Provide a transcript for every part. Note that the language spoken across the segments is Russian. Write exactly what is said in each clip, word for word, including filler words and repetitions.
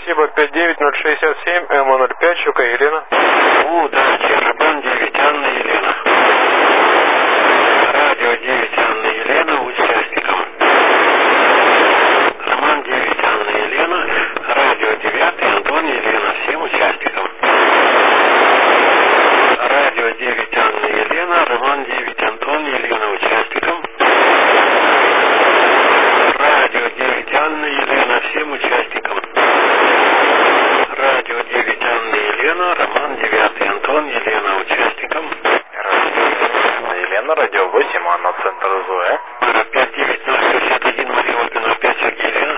спасибо. пять девять ноль шестьдесят семь, эм ноль пять, Щука Елена. Удачи, Роман девять, Анна Елена. Радио девять, Анна Елена, участникам. Роман девять, Анна Елена. Радио девять, Антон Елена, всем участникам. Радио девять, Анна Елена. Роман девять, Антон Елена, участникам. Радио девять, Анна Елена, всем участникам. Радио девять, Анна Елена, Роман девять, Антон Елена, участникам. Анна Елена, радио восемь, Анна, центр Зоя. пять девять ноль шестьдесят один, Мария Ольга, пять, Сергей Елена.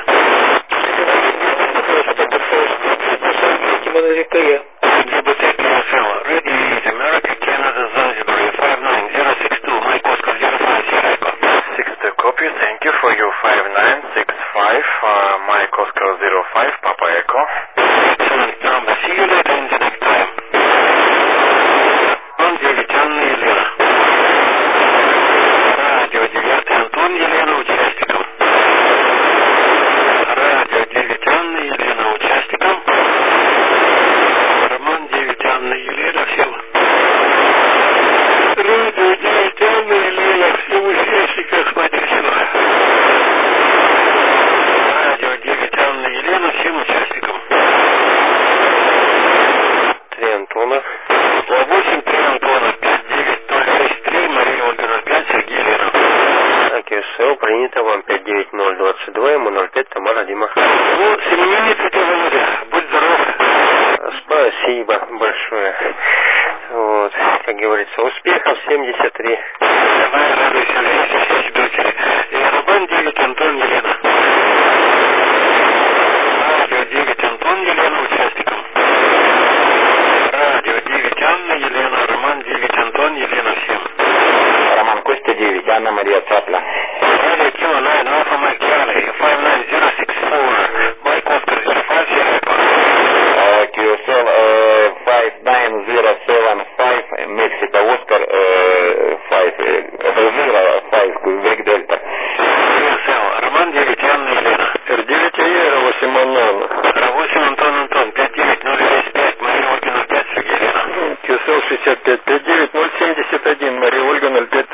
ГБТ КСЛ, Ready East, America, Canada, Zanzibar, five nine zero six two, Mike Oscar zero five, Sierra Echo. six two copy, thank you for your five nine six five, uh, Mike Oscar zero five, Papa Echo. Excellent number, see you later in the next time. Антон девять, Анна Елена. Радио девять, Антон Елена, участникам. Радио девять, Анна Елена, участникам. Роман девять, Анна Елена, всем. Радио девять, Анна Елена, всем участникам, смотрите. Радио девять, Анна Елена, всем участникам. Три Антона. восемь три Антона, пять девять ноль шесть три, Мария Ольга ноль пять, Сергей Елена. КСЛ, принято вам пять девять ноль двадцать два, эм ноль пять, Тамара Дима. Ну, семенимница тебе, Володя, будь здоров. Спасибо большое. Вот, как говорится, успехов семьдесят три. Давай, радуйся, вместе все дочери. И Роман девять, Антон Елена. Радио девять, Антон Елена, участникам. Радио девять, Анна Елена, Роман девять, Антон Елена, всем. Роман Костя девять, Анна Мария Цапля. Радио Кило найн, Alpha Mike Charlie, five nine zero six four, Mike Oscar zero five, Sierra Echo. кью эс эл five nine zero seven five, Mexico Oscar five zero five, Quebec Delta. кью эс эл, Роман девять, Анна Елена. эр девять, Эр восемь, Антон. эр восемь, Антон, Антон, пять девять ноль шесть пять, Мария Ольга ноль пять, Сергей Елена. кью эс эл шестьдесят пять, пять девять ноль семьдесят один, Мария Ольга ноль пять.